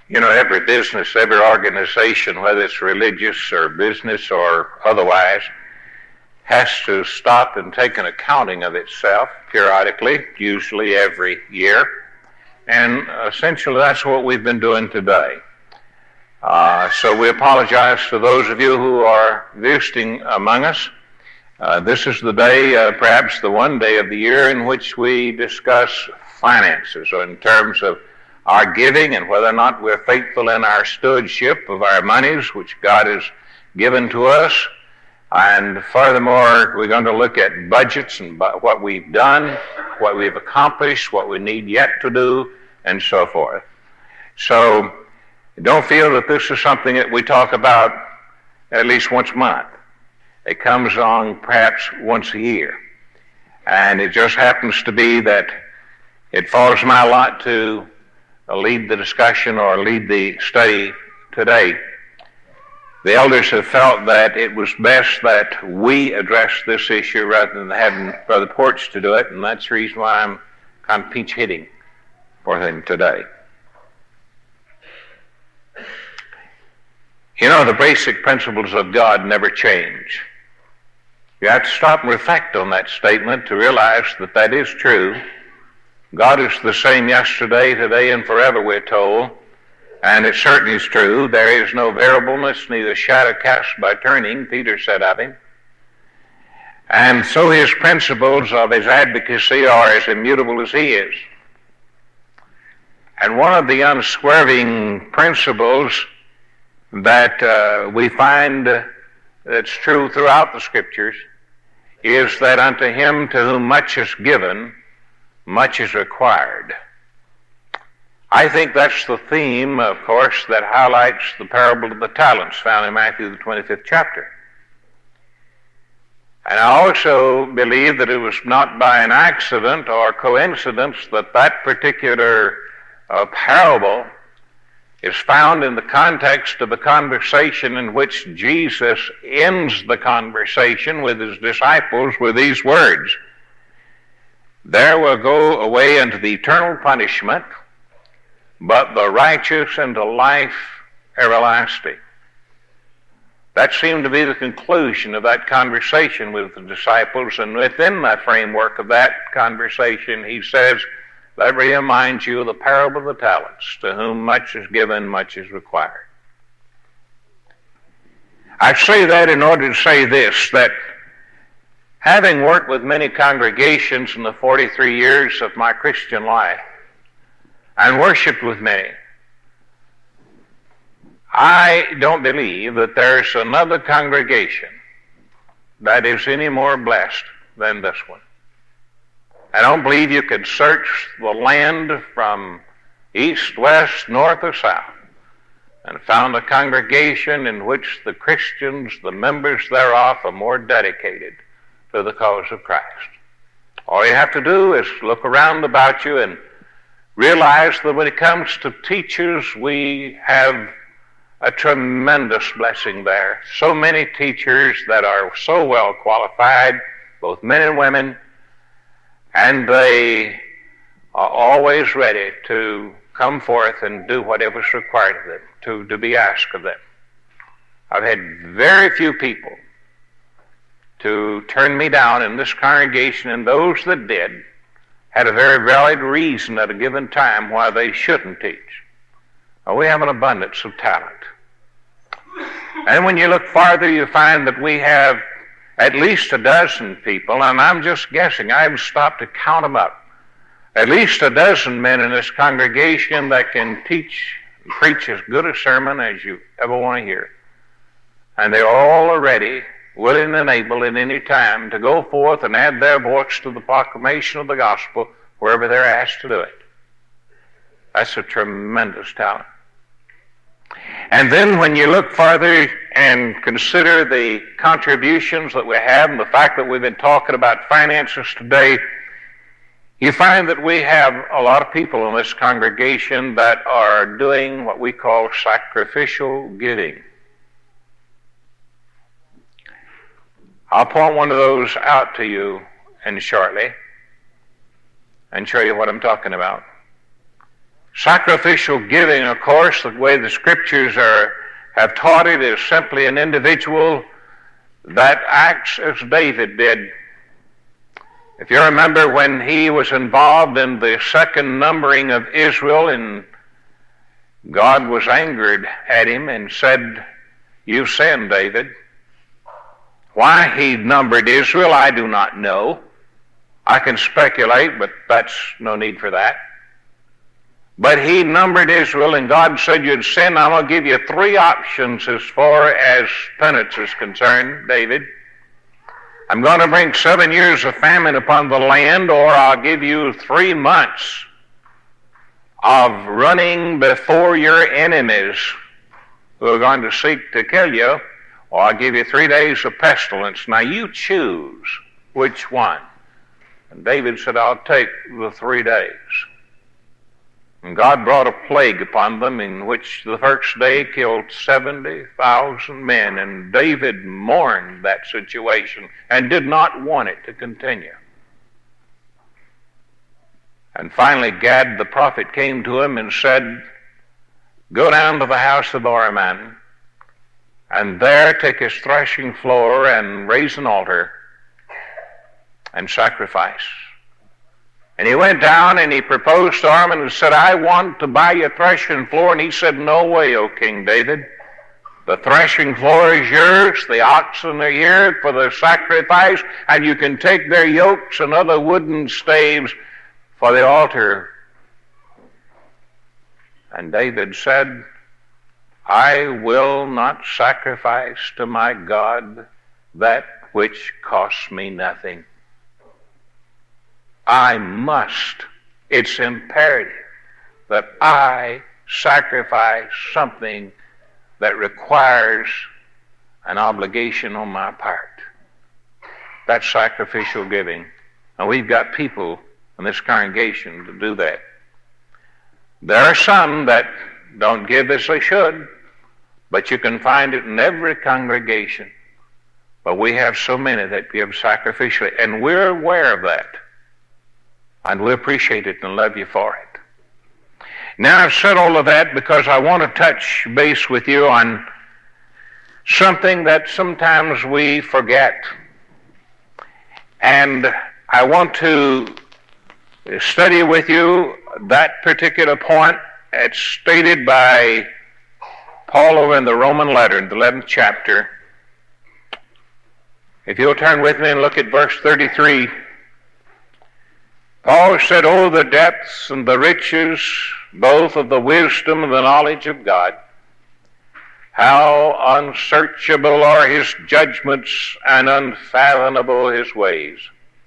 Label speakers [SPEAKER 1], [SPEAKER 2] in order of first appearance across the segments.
[SPEAKER 1] You know, every business, every organization, whether it's religious or business or otherwise, has to stop and take an accounting of itself periodically, usually every year. And essentially that's what we've been doing today. So we apologize to those of you who are visiting among us. This is the day, perhaps the one day of the year in which we discuss finances, or in terms of our giving and whether or not we're faithful in our stewardship of our monies, which God has given to us. And furthermore, we're going to look at budgets and what we've done, what we've accomplished, what we need yet to do, and so forth. So don't feel that this is something that we talk about at least once a month. It comes on perhaps once a year. And it just happens to be that it falls my lot to lead the discussion or lead the study today. The elders have felt that it was best that we address this issue rather than having Brother Porch to do it, and that's the reason why I'm kind of pinch hitting for him today. You know, the basic principles of God never change. You have to stop and reflect on that statement to realize that that is true. God is the same yesterday, today, and forever, we're told. And it certainly is true. There is no variableness, neither shadow cast by turning, Peter said of him. And so his principles of his advocacy are as immutable as he is. And one of the unswerving principles that we find that's true throughout the Scriptures is that unto him to whom much is given, much is required. I think that's the theme, of course, that highlights the parable of the talents found in Matthew the 25th chapter. And I also believe that it was not by an accident or coincidence that that particular parable is found in the context of a conversation in which Jesus ends the conversation with his disciples with these words: "There will go away into the eternal punishment, but the righteous into life everlasting." That seemed to be the conclusion of that conversation with the disciples, and within the framework of that conversation, he says, "Let me remind you of the parable of the talents. To whom much is given, much is required." I say that in order to say this, that having worked with many congregations in the 43 years of my Christian life, and worshiped with many, I don't believe that there's another congregation that is any more blessed than this one. I don't believe you could search the land from east, west, north, or south and found a congregation in which the Christians, the members thereof, are more dedicated to the cause of Christ. All you have to do is look around about you and realize that when it comes to teachers, we have a tremendous blessing there. So many teachers that are so well qualified, both men and women, and they are always ready to come forth and do whatever is required of them, to be asked of them. I've had very few people to turn me down in this congregation, and those that did had a very valid reason at a given time why they shouldn't teach. We have an abundance of talent. And when you look farther, you find that we have at least a dozen people, and I'm just guessing, I haven't stopped to count them up, at least a dozen men in this congregation that can teach and preach as good a sermon as you ever want to hear. And they all are ready, willing and able at any time to go forth and add their voice to the proclamation of the gospel wherever they're asked to do it. That's a tremendous talent. And then when you look farther and consider the contributions that we have and the fact that we've been talking about finances today, you find that we have a lot of people in this congregation that are doing what we call sacrificial giving. I'll point one of those out to you shortly and show you what I'm talking about. Sacrificial giving, of course, the way the Scriptures have taught it, is simply an individual that acts as David did. If you remember when he was involved in the second numbering of Israel, and God was angered at him and said, "You've sinned, David." Why he numbered Israel, I do not know. I can speculate, but that's no need for that. But he numbered Israel, and God said, "You'd sin. I'm going to give you 3 options as far as penance is concerned, David. I'm going to bring 7 years of famine upon the land, or I'll give you 3 months of running before your enemies who are going to seek to kill you, or I'll give you 3 days of pestilence. Now you choose which one." And David said, "I'll take the 3 days." And God brought a plague upon them, in which the first day killed 70,000 men. And David mourned that situation and did not want it to continue. And finally Gad the prophet came to him and said, "Go down to the house of Ahriman, and there take his threshing floor and raise an altar and sacrifice." And he went down and he proposed to Ahriman and said, "I want to buy your threshing floor." And he said, "No way, O King David. The threshing floor is yours, the oxen are yours for the sacrifice, and you can take their yokes and other wooden staves for the altar." And David said, "I will not sacrifice to my God that which costs me nothing. I must, it's imperative that I sacrifice something that requires an obligation on my part." That's sacrificial giving. And we've got people in this congregation to do that. There are some that don't give as they should, but you can find it in every congregation. But we have so many that give sacrificially, and we're aware of that. And we appreciate it and love you for it. Now, I've said all of that because I want to touch base with you on something that sometimes we forget. And I want to study with you that particular point. It's stated by Paul over in the Roman letter in the 11th chapter. If you'll turn with me and look at verse 33. Paul said, "Oh, the depths and the riches, both of the wisdom and the knowledge of God. How unsearchable are his judgments and unfathomable his ways.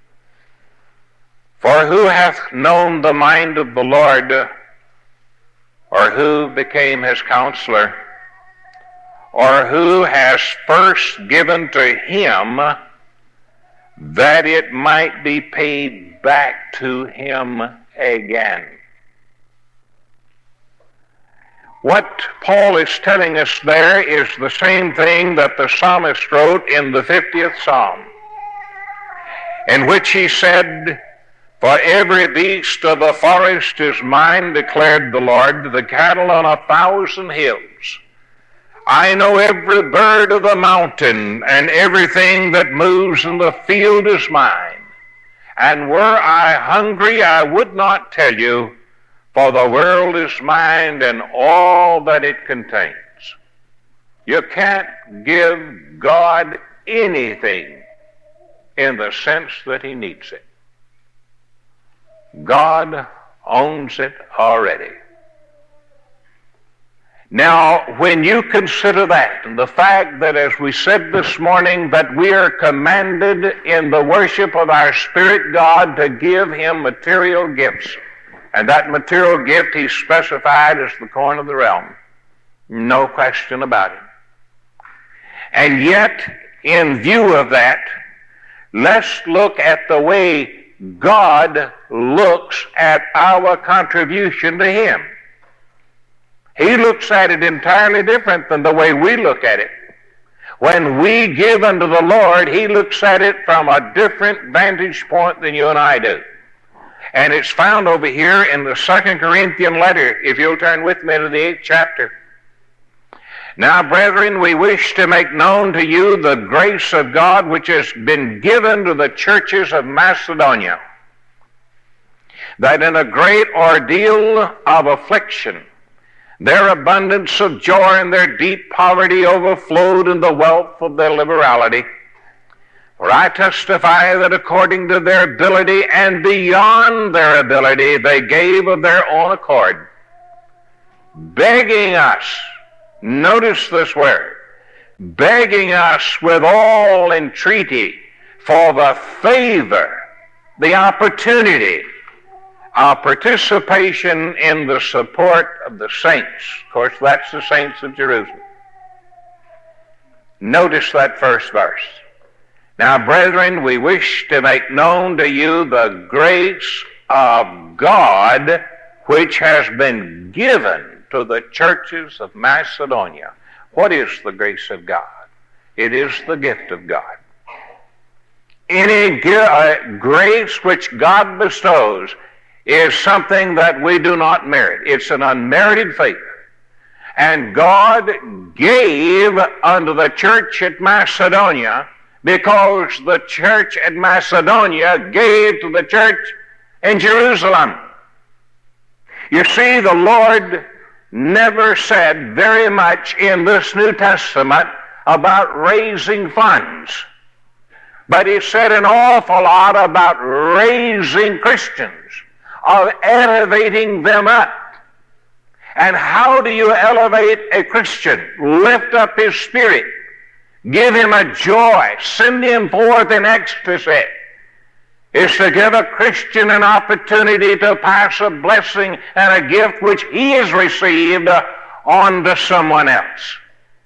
[SPEAKER 1] For who hath known the mind of the Lord, or who became his counselor, or who has first given to him that it might be paid back to him again?" What Paul is telling us there is the same thing that the psalmist wrote in the 50th Psalm, in which he said, "For every beast of the forest is mine, declared the Lord, the cattle on 1,000 hills. I know every bird of the mountain, and everything that moves in the field is mine. And were I hungry, I would not tell you, for the world is mine and all that it contains." You can't give God anything in the sense that he needs it. God owns it already. Now, when you consider that, and the fact that, as we said this morning, that we are commanded in the worship of our Spirit God to give him material gifts, and that material gift he specified as the coin of the realm, no question about it. And yet, in view of that, let's look at the way God looks at our contribution to him. He looks at it entirely different than the way we look at it. When we give unto the Lord, he looks at it from a different vantage point than you and I do. And it's found over here in the 2 Corinthian letter, if you'll turn with me to the 8th chapter. Now, brethren, we wish to make known to you the grace of God which has been given to the churches of Macedonia, that in a great ordeal of affliction, their abundance of joy and their deep poverty overflowed in the wealth of their liberality. For I testify that according to their ability and beyond their ability, they gave of their own accord, begging us, notice this word, begging us with all entreaty for the favor, the opportunity of participation in the support of the saints. Of course, that's the saints of Jerusalem. Notice that first verse. Now, brethren, we wish to make known to you the grace of God which has been given to the churches of Macedonia. What is the grace of God? It is the gift of God. Any grace which God bestows is something that we do not merit. It's an unmerited favor. And God gave unto the church at Macedonia because the church at Macedonia gave to the church in Jerusalem. You see, the Lord never said very much in this New Testament about raising funds, but He said an awful lot about raising Christians, of elevating them up. And how do you elevate a Christian? Lift up his spirit. Give him a joy. Send him forth in ecstasy. Is to give a Christian an opportunity to pass a blessing and a gift which he has received on to someone else.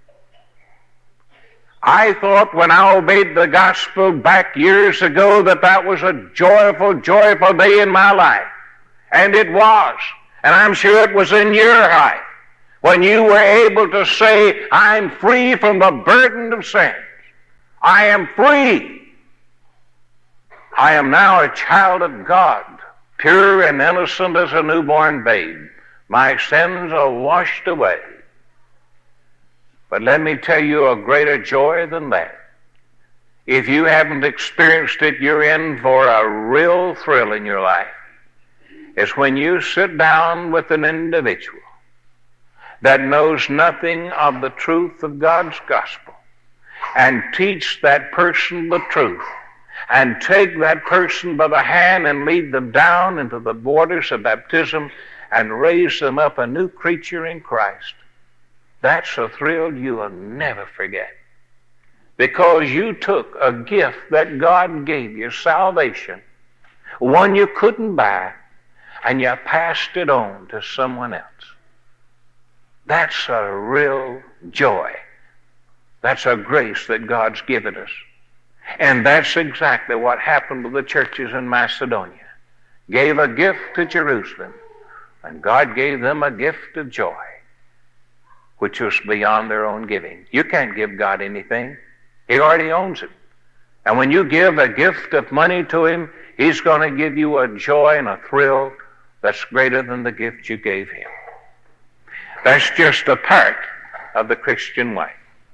[SPEAKER 1] I thought when I obeyed the gospel back years ago that was a joyful, joyful day in my life. And it was. And I'm sure it was in your life, when you were able to say, I'm free from the burden of sins. I am free. I am now a child of God, pure and innocent as a newborn babe. My sins are washed away. But let me tell you a greater joy than that. If you haven't experienced it, you're in for a real thrill in your life. It's when you sit down with an individual that knows nothing of the truth of God's gospel and teach that person the truth and take that person by the hand and lead them down into the waters of baptism and raise them up a new creature in Christ. That's a thrill you will never forget, because you took a gift that God gave you, salvation, one you couldn't buy, and you passed it on to someone else. That's a real joy. That's a grace that God's given us. And that's exactly what happened to the churches in Macedonia. Gave a gift to Jerusalem, and God gave them a gift of joy, which was beyond their own giving. You can't give God anything. He already owns it. And when you give a gift of money to Him, He's going to give you a joy and a thrill that's greater than the gift you gave Him. That's just a part of the Christian life.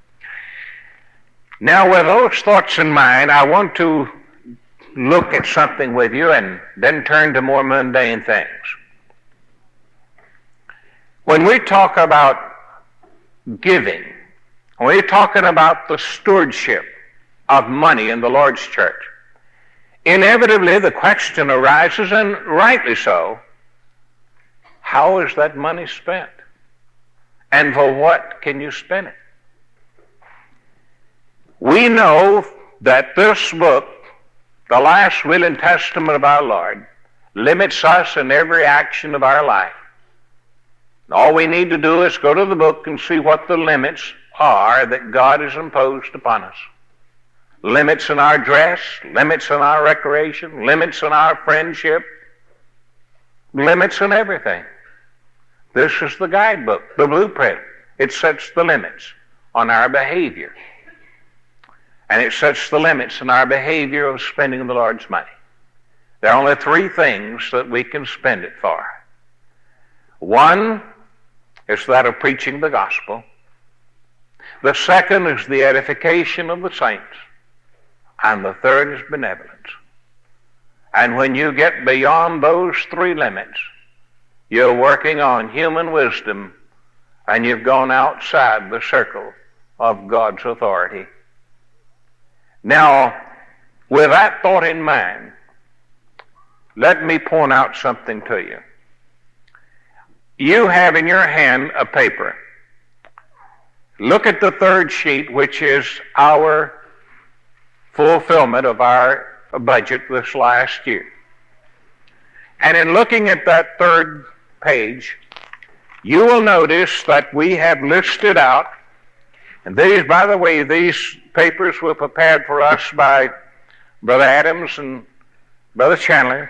[SPEAKER 1] Now, with those thoughts in mind, I want to look at something with you and then turn to more mundane things. When we talk about giving, when we're talking about the stewardship of money in the Lord's church, inevitably the question arises, and rightly so, how is that money spent? And for what can you spend it? We know that this book, the last will and testament of our Lord, limits us in every action of our life. All we need to do is go to the book and see what the limits are that God has imposed upon us. Limits in our dress, limits in our recreation, limits in our friendship, limits in everything. This is the guidebook, the blueprint. It sets the limits on our behavior. And it sets the limits in our behavior of spending the Lord's money. There are only three things that we can spend it for. One is that of preaching the gospel. The second is the edification of the saints. And the third is benevolence. And when you get beyond those three limits, you're working on human wisdom, and you've gone outside the circle of God's authority. Now, with that thought in mind, let me point out something to you. You have in your hand a paper. Look at the third sheet, which is our fulfillment of our budget this last year. And in looking at that third page, you will notice that we have listed out, and these, by the way, these papers were prepared for us by Brother Adams and Brother Chandler,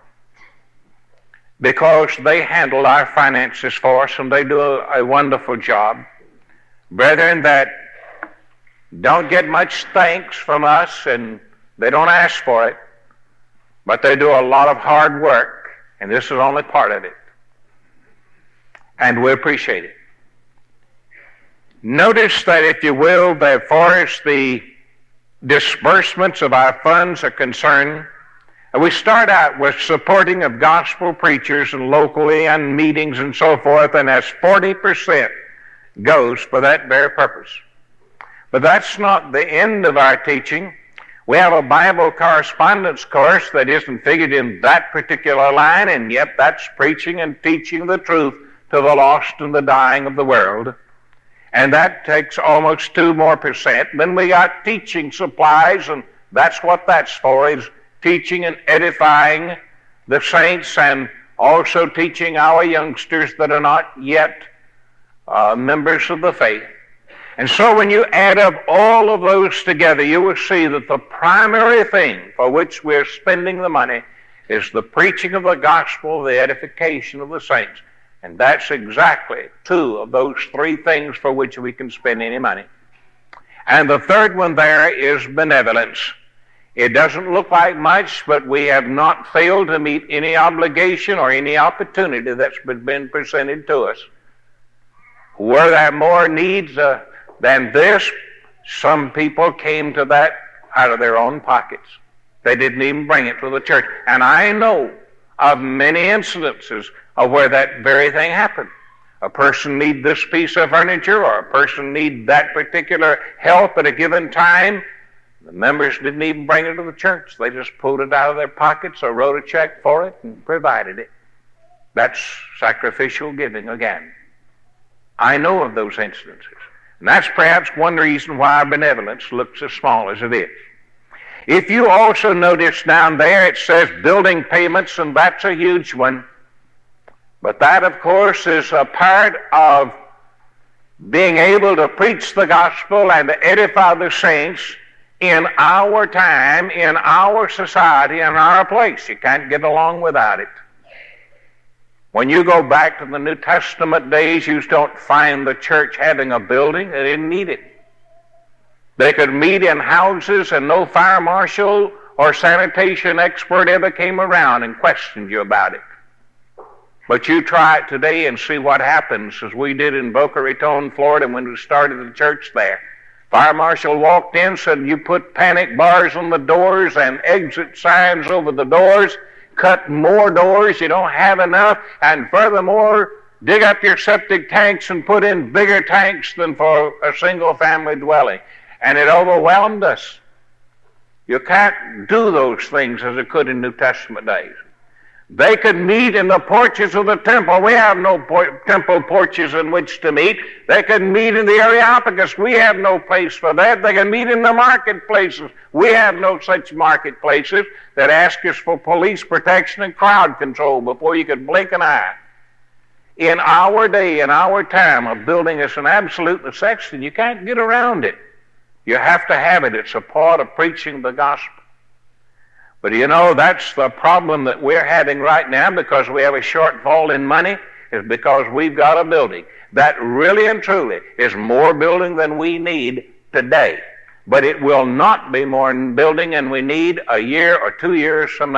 [SPEAKER 1] because they handle our finances for us, and they do a wonderful job. Brethren that don't get much thanks from us, and they don't ask for it, but they do a lot of hard work, and this is only part of it. And we appreciate it. Notice that, if you will, that as far as the disbursements of our funds are concerned, we start out with supporting of gospel preachers and locally and meetings and so forth, and as 40% goes for that very purpose. But that's not the end of our teaching. We have a Bible correspondence course that isn't figured in that particular line, and yet that's preaching and teaching the truth to the lost and the dying of the world. And that takes almost 2% more. Then we got teaching supplies, and that's what that's for, is teaching and edifying the saints, and also teaching our youngsters that are not yet members of the faith. And so when you add up all of those together, you will see that the primary thing for which we're spending the money is the preaching of the gospel, the edification of the saints. And that's exactly two of those three things for which we can spend any money. And the third one there is benevolence. It doesn't look like much, but we have not failed to meet any obligation or any opportunity that's been presented to us. Were there more needs than this? Some people came to that out of their own pockets. They didn't even bring it to the church. And I know of many incidences of where that very thing happened. A person need this piece of furniture, or a person need that particular help at a given time. The members didn't even bring it to the church. They just pulled it out of their pockets or wrote a check for it and provided it. That's sacrificial giving again. I know of those instances. And that's perhaps one reason why our benevolence looks as small as it is. If you also notice down there, it says building payments, and that's a huge one. But that, of course, is a part of being able to preach the gospel and to edify the saints in our time, in our society, in our place. You can't get along without it. When you go back to the New Testament days, you don't find the church having a building. They didn't need it. They could meet in houses, and no fire marshal or sanitation expert ever came around and questioned you about it. But you try it today and see what happens, as we did in Boca Raton, Florida, when we started the church there. Fire marshal walked in, said, you put panic bars on the doors and exit signs over the doors, cut more doors, you don't have enough, and furthermore, dig up your septic tanks and put in bigger tanks than for a single family dwelling. And it overwhelmed us. You can't do those things as it could in New Testament days. They could meet in the porches of the temple. We have no temple porches in which to meet. They could meet in the Areopagus. We have no place for that. They can meet in the marketplaces. We have no such marketplaces that ask us for police protection and crowd control before you could blink an eye. In our day, in our time, a building is an absolute necessity. You can't get around it. You have to have it. It's a part of preaching the gospel. But you know, that's the problem that we're having right now, because we have a shortfall in money, is because we've got a building that really and truly is more building than we need today. But it will not be more building than we need a year or 2 years from now.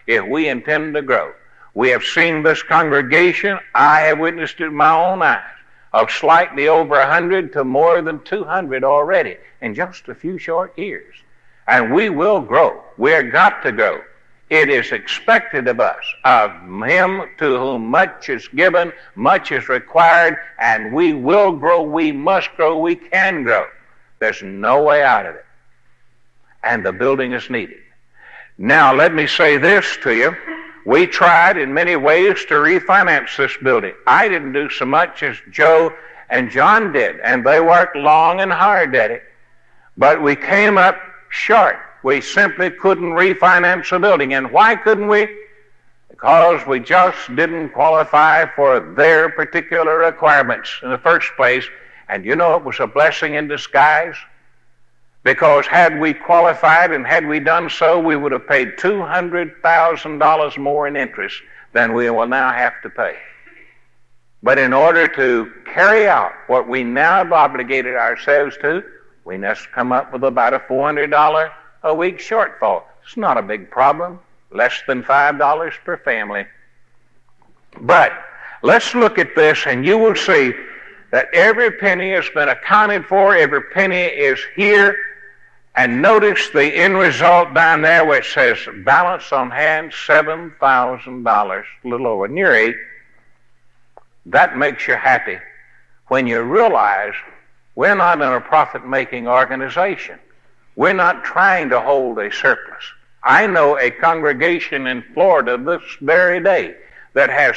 [SPEAKER 1] if we intend to grow. We have seen this congregation, I have witnessed it with my own eyes, of slightly over 100 to more than 200 already in just a few short years. And we will grow. We are got to grow. It is expected of us, of him to whom much is given, much is required, and we will grow, we must grow, we can grow. There's no way out of it. And the building is needed. Now, let me say this to you. We tried in many ways to refinance this building. I didn't do so much as Joe and John did, and they worked long and hard at it. But we came up short. We simply couldn't refinance the building. And why couldn't we? Because we just didn't qualify for their particular requirements in the first place. And you know, it was a blessing in disguise. Because had we qualified and had we done so, we would have paid $200,000 more in interest than we will now have to pay. But in order to carry out what we now have obligated ourselves to, we must come up with about a $400 a week shortfall. It's not a big problem, less than $5 per family. But let's look at this, and you will see that every penny has been accounted for, every penny is here. And notice the end result down there where it says balance on hand $7,000, a little over, near $8,000. That makes you happy when you realize we're not in a profit-making organization. We're not trying to hold a surplus. I know a congregation in Florida this very day that has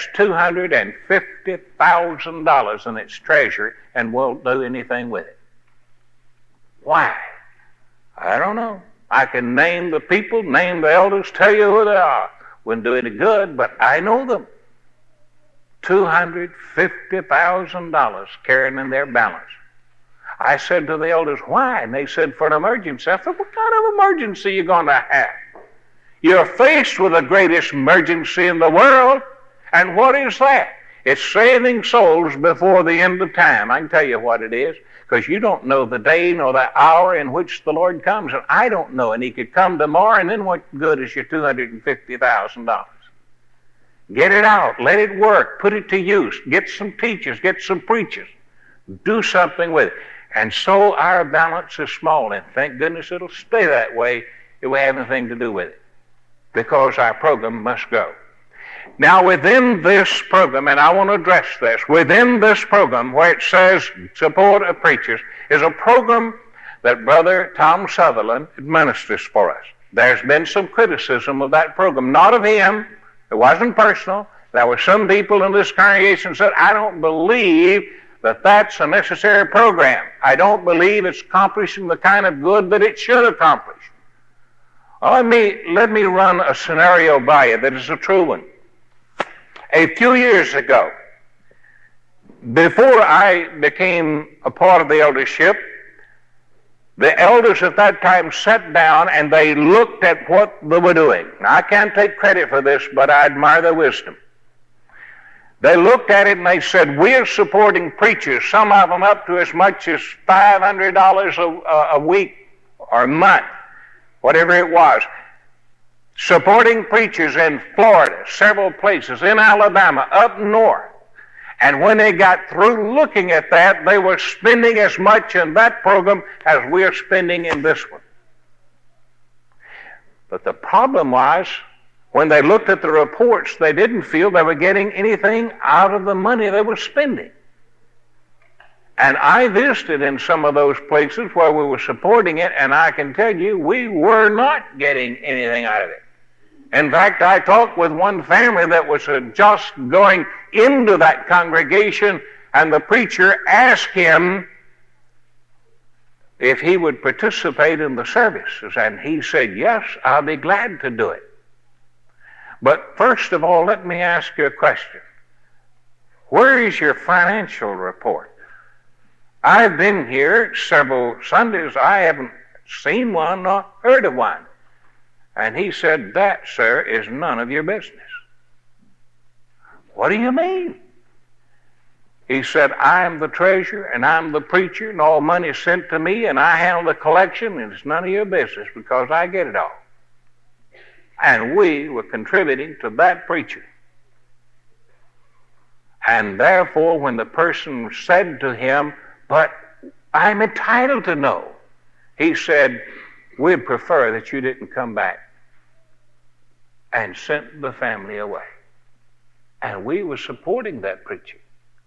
[SPEAKER 1] $250,000 in its treasury and won't do anything with it. Why? I don't know. I can name the people, name the elders, tell you who they are. Wouldn't do any good, but I know them. $250,000 carrying in their balance. I said to the elders, why? And they said, for an emergency. I said, what kind of emergency are you going to have? You're faced with the greatest emergency in the world. And what is that? It's saving souls before the end of time. I can tell you what it is. Because you don't know the day nor the hour in which the Lord comes. And I don't know. And he could come tomorrow, and then what good is your $250,000? Get it out. Let it work. Put it to use. Get some teachers. Get some preachers. Do something with it. And so our balance is small. And thank goodness it'll stay that way if we have anything to do with it. Because our program must go. Now, within this program, and I want to address this, within this program where it says support of preachers is a program that Brother Tom Sutherland administers for us. There's been some criticism of that program, not of him. It wasn't personal. There were some people in this congregation that said, I don't believe that that's a necessary program. I don't believe it's accomplishing the kind of good that it should accomplish. Well, let me run a scenario by you that is a true one. A few years ago, before I became a part of the eldership, the elders at that time sat down and they looked at what they were doing. Now, I can't take credit for this, but I admire their wisdom. They looked at it and they said, we're supporting preachers, some of them up to as much as $500 a week or a month, whatever it was. Supporting preachers in Florida, several places, in Alabama, up north. And when they got through looking at that, they were spending as much in that program as we're spending in this one. But the problem was, when they looked at the reports, they didn't feel they were getting anything out of the money they were spending. And I visited in some of those places where we were supporting it, and I can tell you, we were not getting anything out of it. In fact, I talked with one family that was just going into that congregation, and the preacher asked him if he would participate in the services, and he said, yes, I'll be glad to do it. But first of all, let me ask you a question. Where is your financial report? I've been here several Sundays. I haven't seen one nor heard of one. And he said, that, sir, is none of your business. What do you mean? He said, I'm the treasurer and I'm the preacher and all money is sent to me and I handle the collection and it's none of your business because I get it all. And we were contributing to that preacher. And therefore, when the person said to him, "But I'm entitled to know," he said, "We'd prefer that you didn't come back," and sent the family away. And we were supporting that preacher.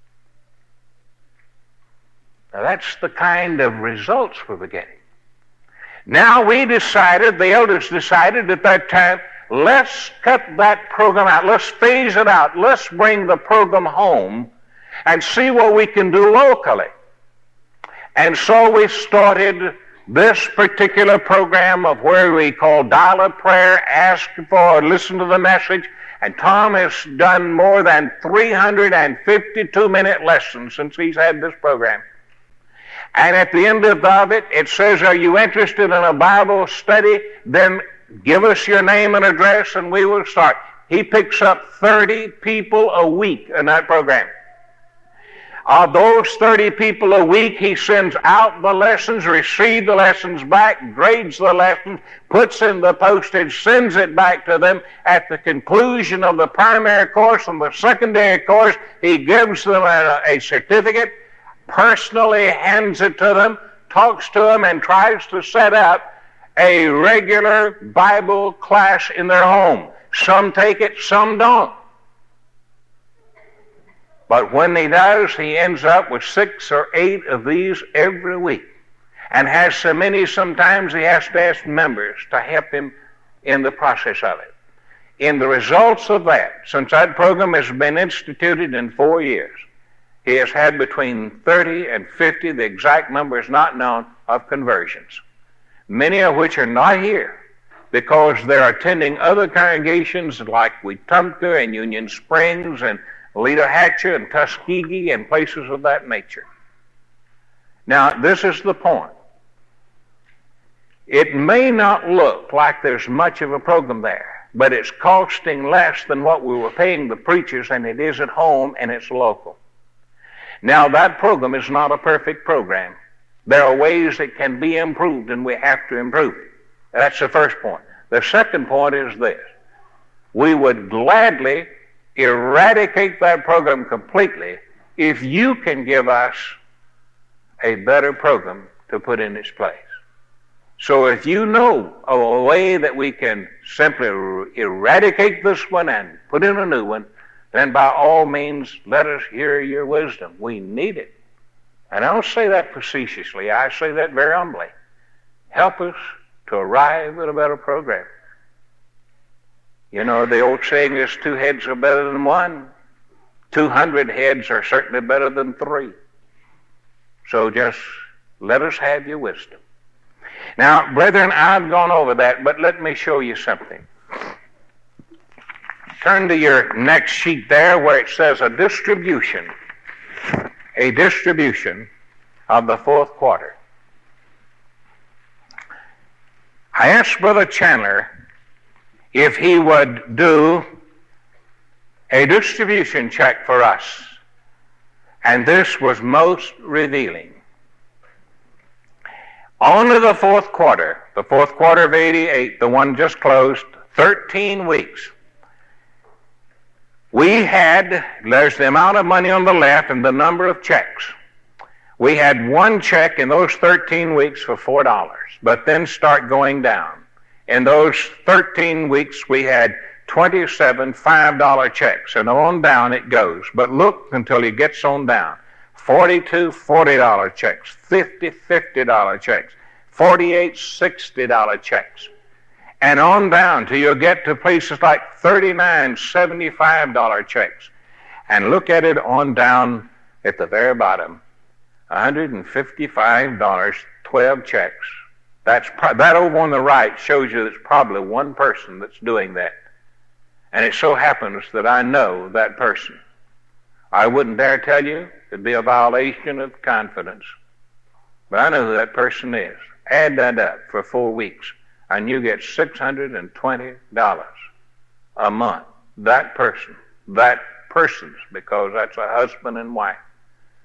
[SPEAKER 1] Now that's the kind of results we were getting. Now we decided, the elders decided at that time, let's cut that program out. Let's phase it out. Let's bring the program home and see what we can do locally. And so we started this particular program of where we call dial-up prayer, ask for, listen to the message. And Tom has done more than 352-minute lessons since he's had this program. And at the end of it, it says, "Are you interested in a Bible study? Then give us your name and address and we will start." He picks up 30 people a week in that program. Of those 30 people a week, he sends out the lessons, receives the lessons back, grades the lessons, puts in the postage, sends it back to them. At the conclusion of the primary course and the secondary course, he gives them a certificate, personally hands it to them, talks to them, and tries to set up a regular Bible class in their home. Some take it, some don't. But when he does, he ends up with 6 or 8 of these every week, and has so many sometimes he has to ask members to help him in the process of it. In the results of that, since that program has been instituted in 4 years, he has had between 30 and 50, the exact number is not known, of conversions, many of which are not here because they're attending other congregations like Wetumpka and Union Springs and Leader-Hatcher and Tuskegee and places of that nature. Now, this is the point. It may not look like there's much of a program there, but it's costing less than what we were paying the preachers, and it is at home and it's local. Now, that program is not a perfect program. There are ways it can be improved, and we have to improve it. That's the first point. The second point is this. We would gladly eradicate that program completely if you can give us a better program to put in its place. So if you know of a way that we can simply eradicate this one and put in a new one, then by all means, let us hear your wisdom. We need it. And I don't say that facetiously. I say that very humbly. Help us to arrive at a better program. You know, the old saying is 2 heads are better than 1. 200 heads are certainly better than 3. So just let us have your wisdom. Now, brethren, I've gone over that, but let me show you something. Turn to your next sheet there where it says a distribution of the 4th quarter. I asked Brother Chandler if he would do a distribution check for us, and this was most revealing. Only the 4th quarter of 88, the one just closed, 13 weeks. We had, there's the amount of money on the left and the number of checks. We had one check in those 13 weeks for $4, but then start going down. In those 13 weeks, we had 27 $5 checks, and on down it goes. But look until it gets on down. 42 $40 checks, 50 $50 checks, 48 $60 checks, and on down till you get to places like 39 $75 checks. And look at it on down at the very bottom, $155, 12 checks. That over on the right shows you there's probably one person that's doing that. And it so happens that I know that person. I wouldn't dare tell you. It'd be a violation of confidence. But I know who that person is. Add that up for 4 weeks, and you get $620 a month. That person's, because that's a husband and wife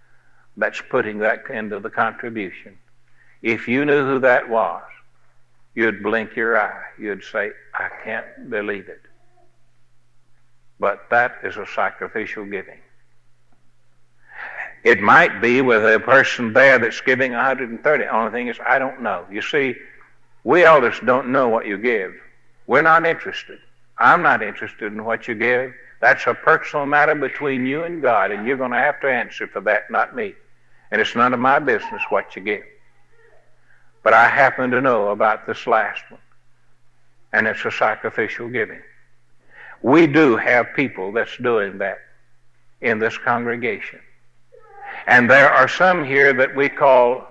[SPEAKER 1] that's putting that into the contribution. If you knew who that was, you'd blink your eye. You'd say, I can't believe it. But that is a sacrificial giving. It might be with a person there that's giving 130. Only thing is, I don't know. You see, we elders don't know what you give. We're not interested. I'm not interested in what you give. That's a personal matter between you and God, and you're going to have to answer for that, not me. And it's none of my business what you give. But I happen to know about this last one, and it's a sacrificial giving. We do have people that's doing that in this congregation. And there are some here that we call,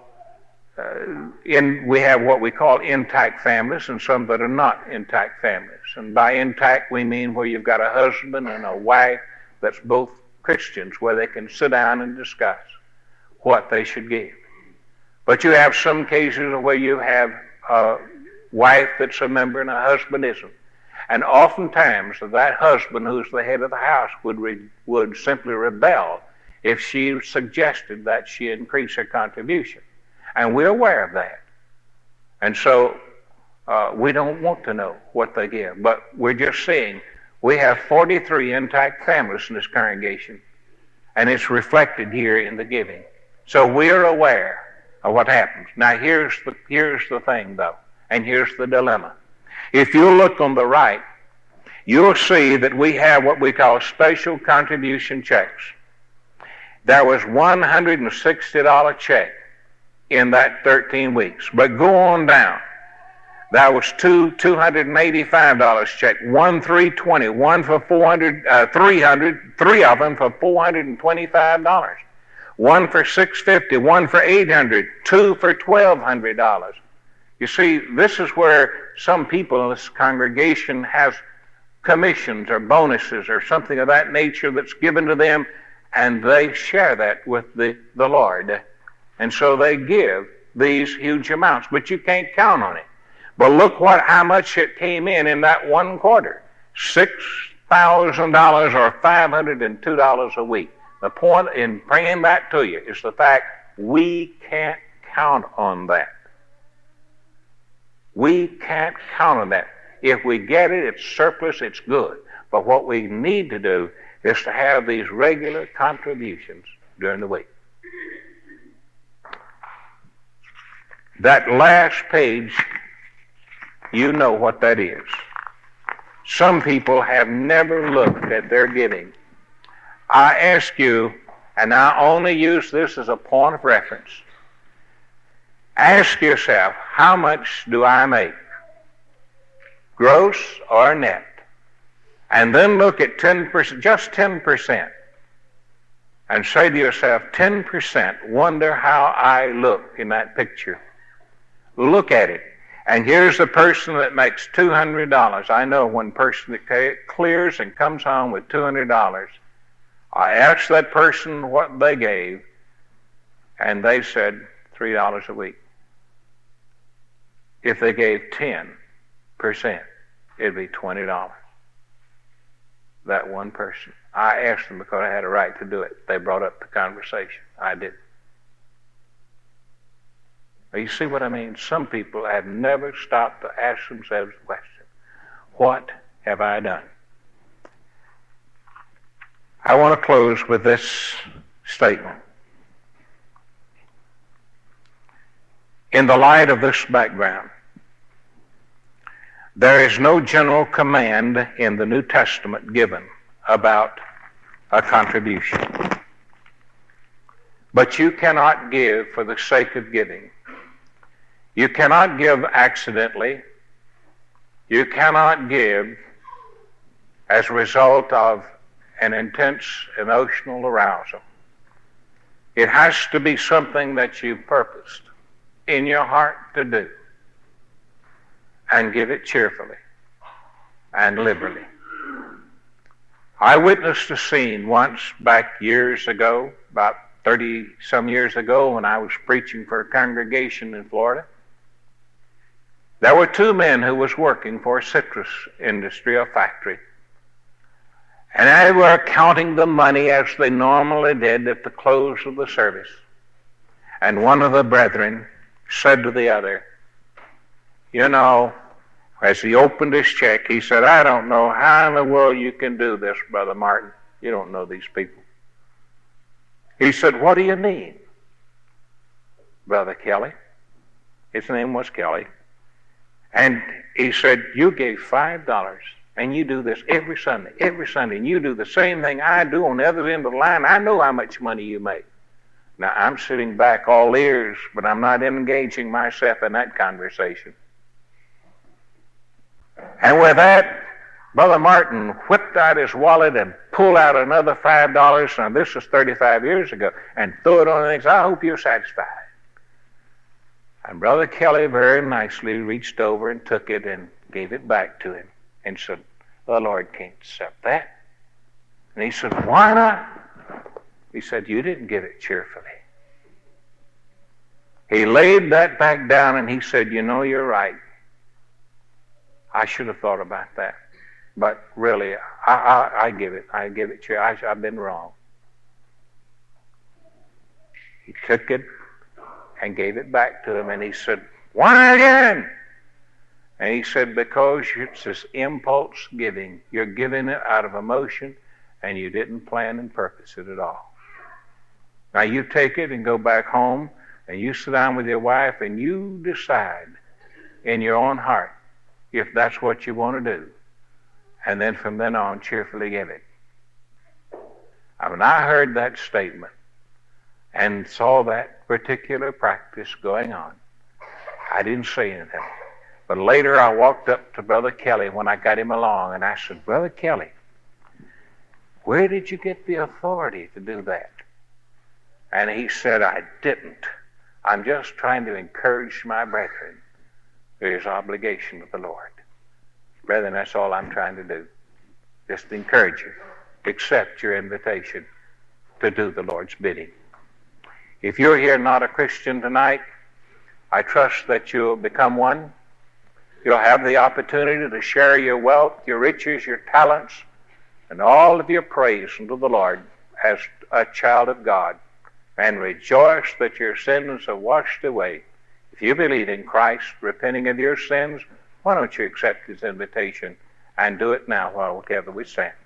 [SPEAKER 1] we have what we call intact families, and some that are not intact families. And by intact we mean where you've got a husband and a wife that's both Christians, where they can sit down and discuss what they should give. But you have some cases where you have a wife that's a member and a husband isn't. And oftentimes that husband, who's the head of the house, would simply rebel if she suggested that she increase her contribution. And we're aware of that. And so we don't want to know what they give. But we're just saying we have 43 intact families in this congregation, and it's reflected here in the giving. So we're aware of what happens. Now here's the thing, though, and here's the dilemma. If you look on the right, you'll see that we have what we call special contribution checks. There was $160 check in that 13 weeks. But go on down. There was two $285 check, one $320, one for $300, three of them for $425, one for $650, one for $800, two for $1,200. You see, this is where some people in this congregation have commissions or bonuses or something of that nature that's given to them, and they share that with the Lord. And so they give these huge amounts, but you can't count on it. But look how much it came in that one quarter. $6,000 or $502 a week. The point in bringing that to you is the fact we can't count on that. We can't count on that. If we get it, it's surplus, it's good. But what we need to do is to have these regular contributions during the week. That last page, you know what that is. Some people have never looked at their giving. I ask you, and I only use this as a point of reference, ask yourself, how much do I make? Gross or net? And then look at 10%, just 10%, and say to yourself, 10%, wonder how I look in that picture. Look at it. And here's the person that makes $200. I know one person that clears and comes home with $200. I asked that person what they gave, and they said $3 a week. If they gave 10%, it'd be $20. That one person. I asked them because I had a right to do it. They brought up the conversation. I didn't. You see what I mean? Some people have never stopped to ask themselves the question, what have I done? I want to close with this statement. In the light of this background, there is no general command in the New Testament given about a contribution. But you cannot give for the sake of giving. You cannot give accidentally. You cannot give as a result of an intense emotional arousal. It has to be something that you purposed in your heart to do, and give it cheerfully and liberally. I witnessed a scene once back years ago, about 30-some years ago, when I was preaching for a congregation in Florida. There were two men who was working for a citrus industry, a factory. And they were counting the money as they normally did at the close of the service. And one of the brethren said to the other, You know, as he opened his check, he said, I don't know how in the world you can do this, Brother Martin. You don't know these people. He said, what do you need, Brother Kelly? His name was Kelly. And he said, you gave $5, and you do this every Sunday, and you do the same thing I do on the other end of the line. I know how much money you make. Now, I'm sitting back all ears, but I'm not engaging myself in that conversation. And with that, Brother Martin whipped out his wallet and pulled out another $5, now this was 35 years ago, and threw it on the next. I hope you're satisfied. And Brother Kelly very nicely reached over and took it and gave it back to him and said, the Lord can't accept that. And he said, why not? He said, you didn't give it cheerfully. He laid that back down and he said, you know, you're right. I should have thought about that. But really, I give it cheer. I've been wrong. He took it and gave it back to him, and he said, why again? And he said, because it's this impulse giving. You're giving it out of emotion, and you didn't plan and purpose it at all. Now you take it and go back home, and you sit down with your wife, and you decide in your own heart if that's what you want to do. And then from then on, cheerfully give it. When I heard that statement and saw that particular practice going on, I didn't say anything. But later I walked up to Brother Kelly when I got him along, and I said, Brother Kelly, where did you get the authority to do that? And he said, I didn't. I'm just trying to encourage my brethren. There's obligation to the Lord. Brethren, that's all I'm trying to do. Just encourage you. Accept your invitation to do the Lord's bidding. If you're here not a Christian tonight, I trust that you'll become one. You'll have the opportunity to share your wealth, your riches, your talents, and all of your praise unto the Lord as a child of God, and rejoice that your sins are washed away. If you believe in Christ, repenting of your sins, why don't you accept his invitation and do it now while together we stand?